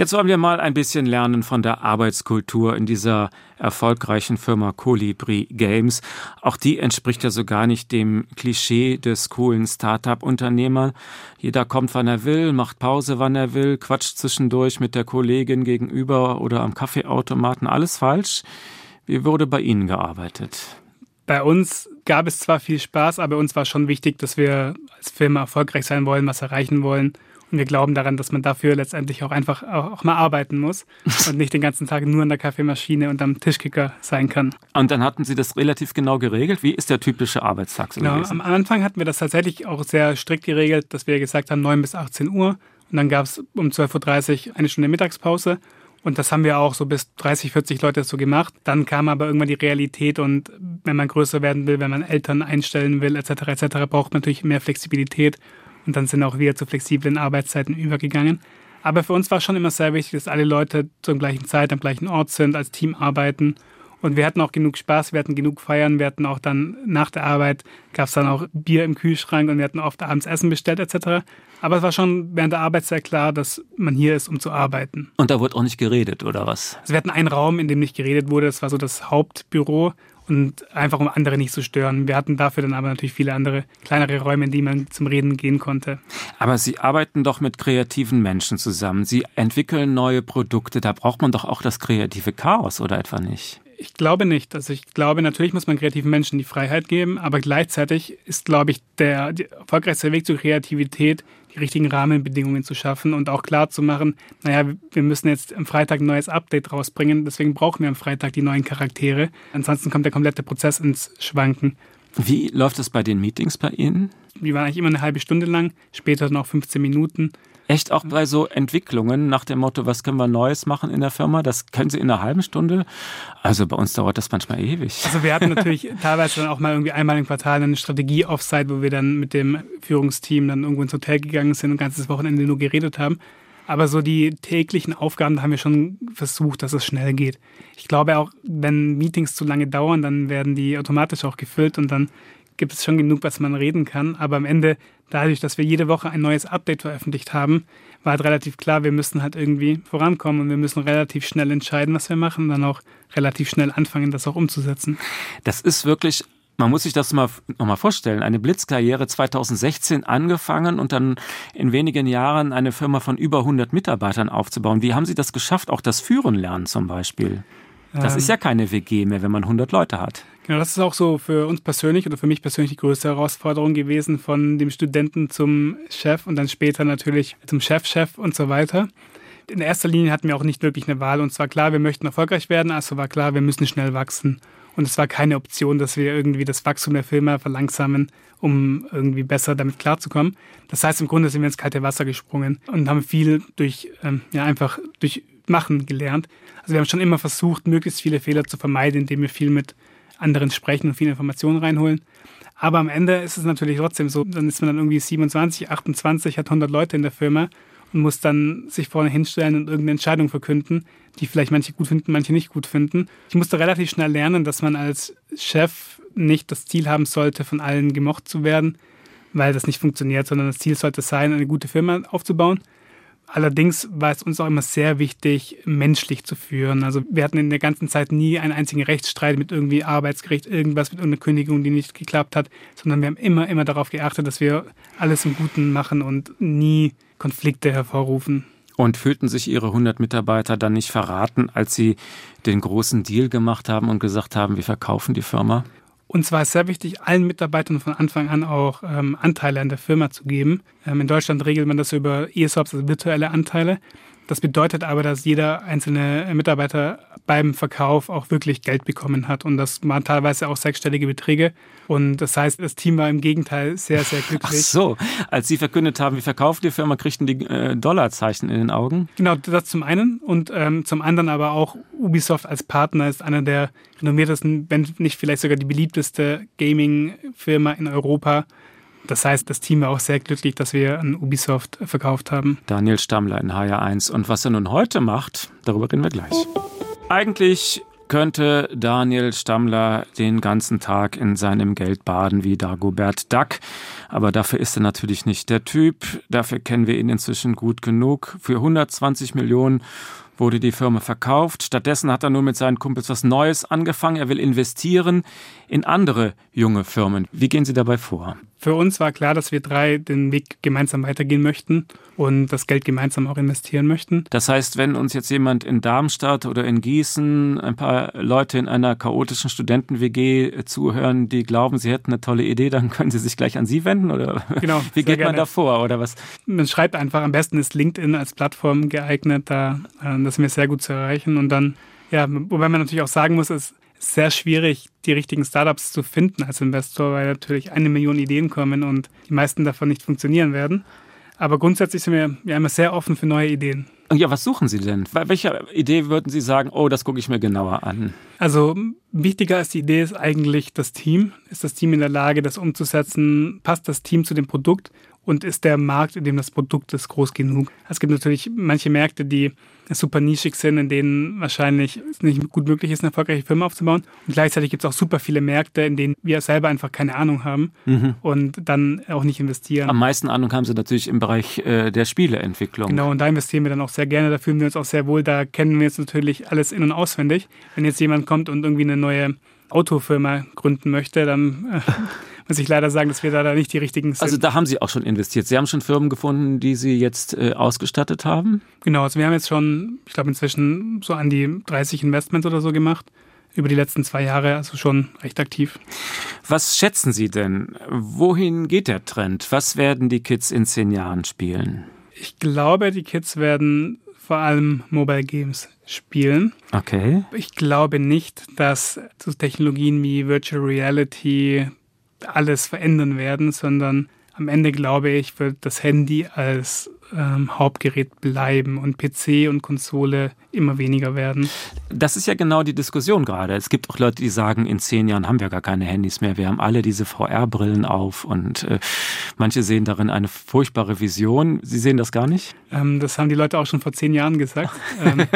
Jetzt wollen wir mal ein bisschen lernen von der Arbeitskultur in dieser erfolgreichen Firma Kolibri Games. Auch die entspricht ja so gar nicht dem Klischee des coolen Start-up-Unternehmers. Jeder kommt, wann er will, macht Pause, wann er will, quatscht zwischendurch mit der Kollegin gegenüber oder am Kaffeeautomaten. Alles falsch. Wie wurde bei Ihnen gearbeitet? Bei uns gab es zwar viel Spaß, aber uns war schon wichtig, dass wir als Firma erfolgreich sein wollen, was erreichen wollen. Und wir glauben daran, dass man dafür letztendlich auch einfach auch mal arbeiten muss und nicht den ganzen Tag nur an der Kaffeemaschine und am Tischkicker sein kann. Und dann hatten Sie das relativ genau geregelt. Wie ist der typische Arbeitstag so genau, gewesen? Am Anfang hatten wir das tatsächlich auch sehr strikt geregelt, dass wir gesagt haben, neun bis achtzehn Uhr. Und dann gab es um zwölf Uhr dreißig eine Stunde Mittagspause. Und das haben wir auch so bis dreißig, vierzig Leute so gemacht. Dann kam aber irgendwann die Realität und wenn man größer werden will, wenn man Eltern einstellen will, et cetera et cetera, braucht man natürlich mehr Flexibilität. Und dann sind auch wir zu flexiblen Arbeitszeiten übergegangen. Aber für uns war schon immer sehr wichtig, dass alle Leute zur gleichen Zeit am gleichen Ort sind, als Team arbeiten. Und wir hatten auch genug Spaß, wir hatten genug Feiern, wir hatten auch dann nach der Arbeit, gab es dann auch Bier im Kühlschrank und wir hatten oft abends Essen bestellt et cetera. Aber es war schon während der Arbeit sehr klar, dass man hier ist, um zu arbeiten. Und da wurde auch nicht geredet, oder was? Also wir hatten einen Raum, in dem nicht geredet wurde, das war so das Hauptbüro. Und einfach, um andere nicht zu stören. Wir hatten dafür dann aber natürlich viele andere, kleinere Räume, in die man zum Reden gehen konnte. Aber Sie arbeiten doch mit kreativen Menschen zusammen. Sie entwickeln neue Produkte. Da braucht man doch auch das kreative Chaos, oder etwa nicht? Ich glaube nicht. Also ich glaube, natürlich muss man kreativen Menschen die Freiheit geben, aber gleichzeitig ist, glaube ich, der, der erfolgreichste Weg zur Kreativität, die richtigen Rahmenbedingungen zu schaffen und auch klar zu machen, naja, wir müssen jetzt am Freitag ein neues Update rausbringen, deswegen brauchen wir am Freitag die neuen Charaktere. Ansonsten kommt der komplette Prozess ins Schwanken. Wie läuft es bei den Meetings bei Ihnen? Die waren eigentlich immer eine halbe Stunde lang, später noch fünfzehn Minuten. Echt auch bei so Entwicklungen nach dem Motto, was können wir Neues machen in der Firma? Das können Sie in einer halben Stunde? Also bei uns dauert das manchmal ewig. Also wir hatten natürlich teilweise dann auch mal irgendwie einmal im Quartal eine Strategie-Offsite, wo wir dann mit dem Führungsteam dann irgendwo ins Hotel gegangen sind und ein ganzes Wochenende nur geredet haben. Aber so die täglichen Aufgaben, da haben wir schon versucht, dass es schnell geht. Ich glaube auch, wenn Meetings zu lange dauern, dann werden die automatisch auch gefüllt und dann gibt es schon genug, was man reden kann. Aber am Ende, dadurch, dass wir jede Woche ein neues Update veröffentlicht haben, war halt relativ klar, wir müssen halt irgendwie vorankommen und wir müssen relativ schnell entscheiden, was wir machen, dann auch relativ schnell anfangen, das auch umzusetzen. Das ist wirklich, man muss sich das mal noch mal vorstellen, eine Blitzkarriere zweitausendsechzehn angefangen und dann in wenigen Jahren eine Firma von über hundert Mitarbeitern aufzubauen. Wie haben Sie das geschafft, auch das Führen lernen zum Beispiel? Das ist ja keine W G mehr, wenn man hundert Leute hat. Genau, das ist auch so für uns persönlich oder für mich persönlich die größte Herausforderung gewesen, von dem Studenten zum Chef und dann später natürlich zum Chefchef und so weiter. In erster Linie hatten wir auch nicht wirklich eine Wahl. Und zwar klar, wir möchten erfolgreich werden, also war klar, wir müssen schnell wachsen. Und es war keine Option, dass wir irgendwie das Wachstum der Firma verlangsamen, um irgendwie besser damit klarzukommen. Das heißt, im Grunde sind wir ins kalte Wasser gesprungen und haben viel durch, ähm, ja, einfach durch Machen gelernt. Also wir haben schon immer versucht, möglichst viele Fehler zu vermeiden, indem wir viel mit anderen sprechen und viele Informationen reinholen. Aber am Ende ist es natürlich trotzdem so, dann ist man dann irgendwie siebenundzwanzig, achtundzwanzig, hat hundert Leute in der Firma und muss dann sich vorne hinstellen und irgendeine Entscheidung verkünden, die vielleicht manche gut finden, manche nicht gut finden. Ich musste relativ schnell lernen, dass man als Chef nicht das Ziel haben sollte, von allen gemocht zu werden, weil das nicht funktioniert, sondern das Ziel sollte sein, eine gute Firma aufzubauen. Allerdings war es uns auch immer sehr wichtig, menschlich zu führen. Also wir hatten in der ganzen Zeit nie einen einzigen Rechtsstreit mit irgendwie Arbeitsgericht, irgendwas mit irgendeiner Kündigung, die nicht geklappt hat, sondern wir haben immer, immer darauf geachtet, dass wir alles im Guten machen und nie Konflikte hervorrufen. Und fühlten sich Ihre hundert Mitarbeiter dann nicht verraten, als Sie den großen Deal gemacht haben und gesagt haben, wir verkaufen die Firma? Und zwar ist sehr wichtig, allen Mitarbeitern von Anfang an auch ähm, Anteile an der Firma zu geben. Ähm, in Deutschland regelt man das über E S O Ps, also virtuelle Anteile. Das bedeutet aber, dass jeder einzelne Mitarbeiter beim Verkauf auch wirklich Geld bekommen hat. Und das waren teilweise auch sechsstellige Beträge. Und das heißt, das Team war im Gegenteil sehr, sehr glücklich. Ach so, als Sie verkündet haben, wir verkaufen die Firma, kriegten die äh, Dollarzeichen in den Augen? Genau, das zum einen. Und ähm, zum anderen aber auch Ubisoft als Partner ist einer der renommiertesten, wenn nicht vielleicht sogar die beliebteste Gaming-Firma in Europa. Das heißt, das Team war auch sehr glücklich, dass wir an Ubisoft verkauft haben. Daniel Stammler in H R eins. Und was er nun heute macht, darüber reden wir gleich. Eigentlich könnte Daniel Stammler den ganzen Tag in seinem Geld baden wie Dagobert Duck. Aber dafür ist er natürlich nicht der Typ. Dafür kennen wir ihn inzwischen gut genug. Für hundertzwanzig Millionen wurde die Firma verkauft. Stattdessen hat er nun mit seinen Kumpels was Neues angefangen. Er will investieren in andere junge Firmen. Wie gehen Sie dabei vor? Für uns war klar, dass wir drei den Weg gemeinsam weitergehen möchten und das Geld gemeinsam auch investieren möchten. Das heißt, wenn uns jetzt jemand in Darmstadt oder in Gießen, ein paar Leute in einer chaotischen Studenten-W G zuhören, die glauben, sie hätten eine tolle Idee, dann können sie sich gleich an Sie wenden? Oder genau, wie geht gerne. man da vor? Oder was? Man schreibt einfach, am besten ist LinkedIn als Plattform geeignet, da das ist mir sehr gut zu erreichen. Und dann, ja, wobei man natürlich auch sagen muss, es ist sehr schwierig, die richtigen Startups zu finden als Investor, weil natürlich eine Million Ideen kommen und die meisten davon nicht funktionieren werden. Aber grundsätzlich sind wir ja immer sehr offen für neue Ideen. Ja, was suchen Sie denn? Bei welcher Idee würden Sie sagen, oh, das gucke ich mir genauer an? Also wichtiger als die Idee ist eigentlich das Team. Ist das Team in der Lage, das umzusetzen? Passt das Team zu dem Produkt? Und ist der Markt, in dem das Produkt ist, groß genug? Es gibt natürlich manche Märkte, die super nischig sind, in denen wahrscheinlich es nicht gut möglich ist, eine erfolgreiche Firma aufzubauen. Und gleichzeitig gibt es auch super viele Märkte, in denen wir selber einfach keine Ahnung haben mhm. und dann auch nicht investieren. Am meisten Ahnung haben Sie natürlich im Bereich äh, der Spieleentwicklung. Genau, und da investieren wir dann auch sehr gerne. Da fühlen wir uns auch sehr wohl. Da kennen wir jetzt natürlich alles in- und auswendig. Wenn jetzt jemand kommt und irgendwie eine neue Autofirma gründen möchte, dann äh, muss ich leider sagen, dass wir da nicht die richtigen sind. Also da haben Sie auch schon investiert. Sie haben schon Firmen gefunden, die Sie jetzt äh, ausgestattet haben? Genau, also wir haben jetzt schon, ich glaube inzwischen so an die dreißig Investments oder so gemacht. Über die letzten zwei Jahre, also schon recht aktiv. Was schätzen Sie denn? Wohin geht der Trend? Was werden die Kids in zehn Jahren spielen? Ich glaube, die Kids werden vor allem Mobile Games spielen. Okay. Ich glaube nicht, dass so Technologien wie Virtual Reality alles verändern werden, sondern am Ende, glaube ich, wird das Handy als ähm, Hauptgerät bleiben und P C und Konsole immer weniger werden. Das ist ja genau die Diskussion gerade. Es gibt auch Leute, die sagen, in zehn Jahren haben wir gar keine Handys mehr. Wir haben alle diese V R-Brillen auf und äh, manche sehen darin eine furchtbare Vision. Sie sehen das gar nicht? Ähm, das haben die Leute auch schon vor zehn Jahren gesagt. ähm,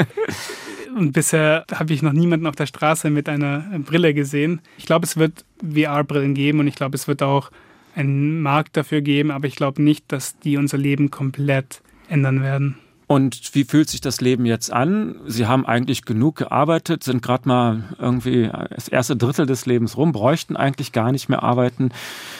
Und bisher habe ich noch niemanden auf der Straße mit einer Brille gesehen. Ich glaube, es wird V R-Brillen geben und ich glaube, es wird auch einen Markt dafür geben, aber ich glaube nicht, dass die unser Leben komplett ändern werden. Und wie fühlt sich das Leben jetzt an? Sie haben eigentlich genug gearbeitet, sind gerade mal irgendwie das erste Drittel des Lebens rum, bräuchten eigentlich gar nicht mehr arbeiten.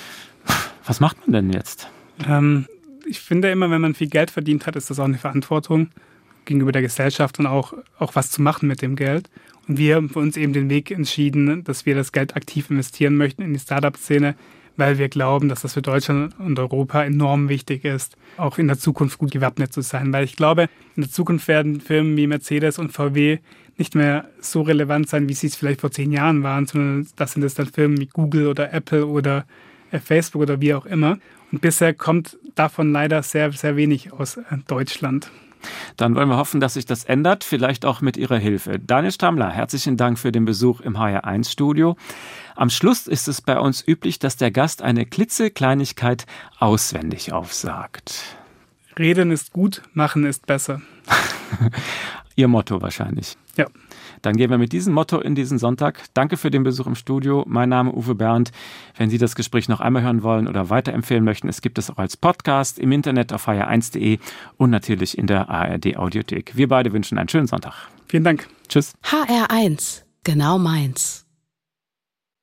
Was macht man denn jetzt? Ähm, ich finde immer, wenn man viel Geld verdient hat, ist das auch eine Verantwortung gegenüber der Gesellschaft und auch, auch was zu machen mit dem Geld. Und wir haben für uns eben den Weg entschieden, dass wir das Geld aktiv investieren möchten in die Startup-Szene, weil wir glauben, dass das für Deutschland und Europa enorm wichtig ist, auch in der Zukunft gut gewappnet zu sein. Weil ich glaube, in der Zukunft werden Firmen wie Mercedes und V W nicht mehr so relevant sein, wie sie es vielleicht vor zehn Jahren waren, sondern das sind es dann Firmen wie Google oder Apple oder Facebook oder wie auch immer. Und bisher kommt davon leider sehr, sehr wenig aus Deutschland. Dann wollen wir hoffen, dass sich das ändert, vielleicht auch mit Ihrer Hilfe. Daniel Stammler, herzlichen Dank für den Besuch im H R eins Studio. Am Schluss ist es bei uns üblich, dass der Gast eine klitzekleinigkeit auswendig aufsagt. Reden ist gut, machen ist besser. Ihr Motto wahrscheinlich. Ja. Dann gehen wir mit diesem Motto in diesen Sonntag. Danke für den Besuch im Studio. Mein Name ist Uwe Bernd. Wenn Sie das Gespräch noch einmal hören wollen oder weiterempfehlen möchten, es gibt es auch als Podcast im Internet auf h r eins punkt d e und natürlich in der A R D-Audiothek. Wir beide wünschen einen schönen Sonntag. Vielen Dank. Tschüss. H R eins, genau meins.